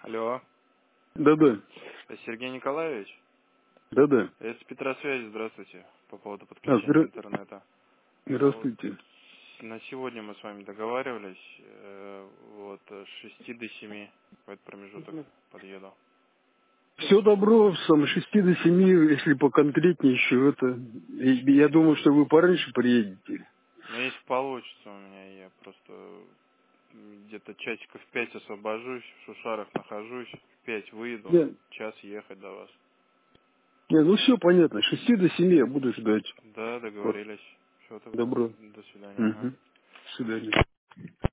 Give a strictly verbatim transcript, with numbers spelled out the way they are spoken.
Алло, Да-да, это Сергей Николаевич? да-да. Это с Петросвязи, здравствуйте, по поводу А, подключения здра... интернета. Вот здравствуйте. на сегодня мы с вами договаривались, э, вот э, с шести до семи в этот промежуток подъеду. Все добро, с шести до семи, если поконкретнее еще это. И я думаю, что вы пораньше приедете. Но если получится у меня, я просто где-то часиков в пять освобожусь, в Шушарах нахожусь, в пять выйду, Не, час ехать до вас. не, ну все понятно, с шести до семи я буду ждать. Да, Вот, договорились. Все тогда. добро. До свидания. Ага. Угу. До свидания.